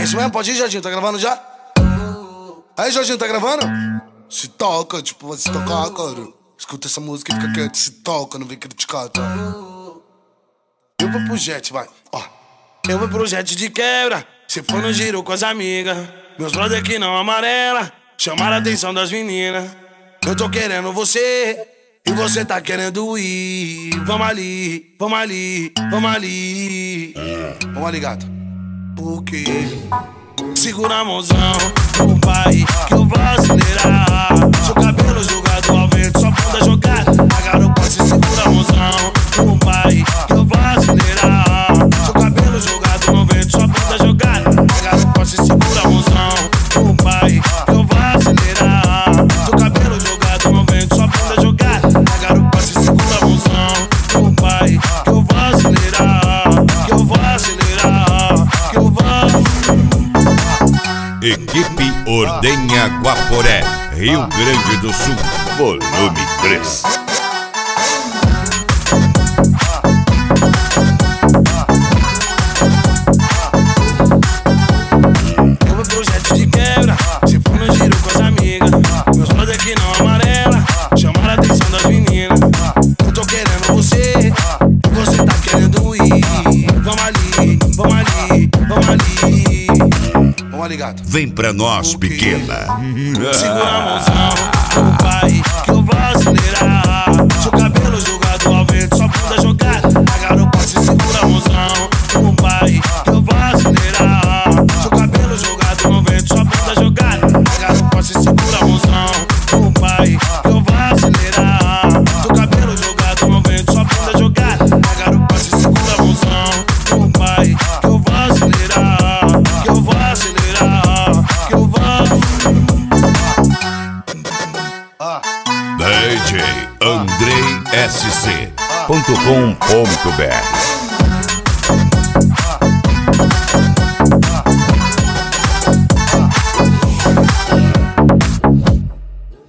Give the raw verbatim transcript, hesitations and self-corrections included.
É isso mesmo? Pode ir, Jorginho? Tá gravando já? Aí, Jorginho, tá gravando? Se toca, tipo, vai se tocar, cara. Escuta essa música e fica quieto. Se toca, não vem criticar, tá? Eu vou pro jet, vai. Ó. Eu vou pro jet de quebra. Se for no giro com as amigas. Meus brother que não amarela. Chamaram a atenção das meninas. Eu tô querendo você. E você tá querendo ir. Vamos ali, vamos ali, vamos ali. Vamos ali, gato. Por quê? Segura a mãozão, o pai, que eu vou acelerar. Seu cabelo jogado ao vento, sua bunda jogada. A garupa se segura a mãozão, o pai, que eu vou acelerar. Seu cabelo jogado ao vento, sua bunda jogada. A garupa se segura a mãozão, o pai, que eu vou acelerar. Seu cabelo jogado ao vento, sua bunda jogada. A garupa se segura a mãozão, o pai, que eu vou acelerar. Que eu vou acelerar, que eu vou. Equipe Ordenha Guaporé, Rio Grande do Sul, volume três. Eu vou pro jet de quebra, se for no giro com as amigas. Meus brother que não amarela, chamaram a atenção das meninas. Eu tô querendo você, e você tá querendo ir. Vamos ali, vamos ali, vamos ali. Vamos ali, gato. Vem pra nós, pequena. Segura a mãozão, o pai, que eu vou acelerar. Seu cabelo jogado ao vento, sua bunda jogada. A garupa se segura a mãozão, o pai, que eu vou acelerar. Seu cabelo jogado ao vento, sua bunda jogada. A garupa se segura a mãozão, o pai, que eu vou acelerar. Seu cabelo jogado ao vento, sua bunda jogada. A garupa se segura a mãozão, o pai, que eu vou acelerar. Que eu vou acelerar, que eu vou. D J Andrei S C ponto com ponto B R